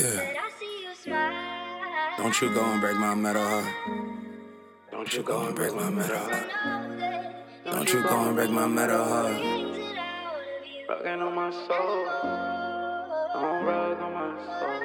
Yeah. Don't you go and break my metal heart. Don't you go and break my metal heart. Don't you go and break my metal heart. Rockin' on my soul. Don't rug on my soul.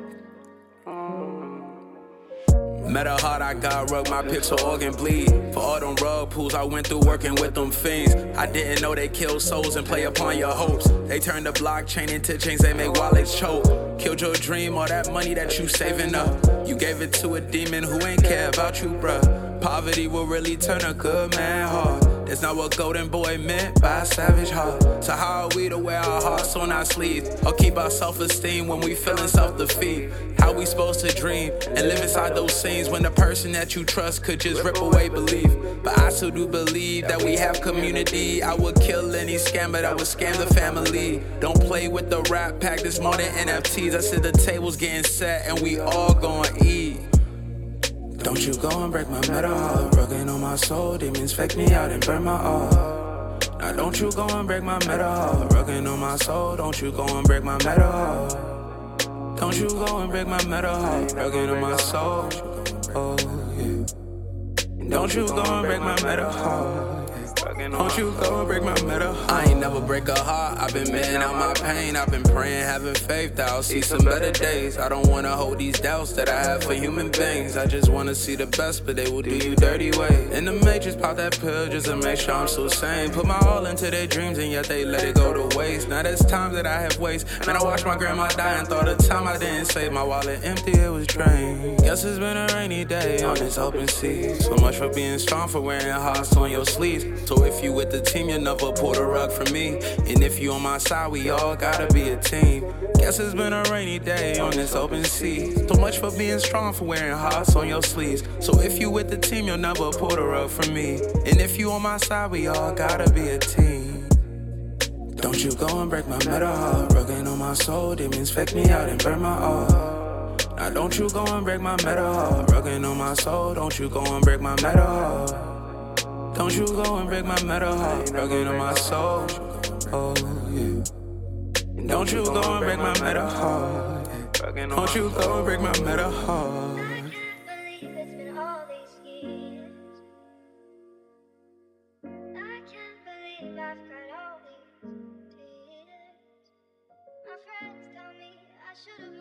Metal heart, I got rug, my pixel organ bleed. For all them rug pools, I went through working with them fiends. I didn't know they kill souls and play upon your hopes. They turned the blockchain into chains, they make wallets choke. Killed your dream, all that money that you saving up. You gave it to a demon who ain't care about you, bruh. Poverty will really turn a good man hard. That's not what Golden Boy meant by a savage heart. So how are we to wear our hearts on our sleeves, or keep our self-esteem when we feeling self-defeat? How we supposed to dream and live inside those scenes when the person that you trust could just rip away belief? But I still do believe that we have community. I would kill any scammer that would scam the family. Don't play with the rap pack, this more than NFTs. I said the table's getting set and we all gon' eat. Don't you go and break my metal heart. Rugging on my soul, demons fake me out and burn my heart. Now don't you go and break my metal heart. Rugging on my soul, don't you go and break my metal heart. Don't you go and break my metal heart. Rugging on my soul, oh yeah. Don't you go and break my metal heart. Don't you go and break my metal heart. I ain't never break a heart. I've been mending out my pain. I've been praying, having faith that I'll see some better days. I don't wanna hold these doubts that I have for human beings. I just wanna see the best, but they will do you dirty way. In the matrix, pop that pill just to make sure I'm so sane. Put my all into their dreams and yet they let it go to waste. Now there's times that I have waste. Man, I watched my grandma die and thought the time I didn't save my wallet empty, it was drained. Guess it's been a rainy day on this open sea. So much for being strong, for wearing hearts on your sleeves. So if you with the team, you'll never pull the rug from me. And if you on my side, we all gotta be a team. Guess it's been a rainy day on this open sea. So much for being strong, for wearing hearts on your sleeves. So if you with the team, you'll never pull the rug from me. And if you on my side, we all gotta be a team. Don't you go and break my metal heart. Rugging on my soul, demons fake me out and burn my heart. Now don't you go and break my metal heart. Rugging on my soul, don't you go and break my metal heart. Don't you go and break my metal heart. Rugging on my soul, oh yeah. Don't you go and break my metal heart. Don't you go and break my metal heart. I can't believe it's been all these years. I can't believe I've got all these tears. My friends tell me I should have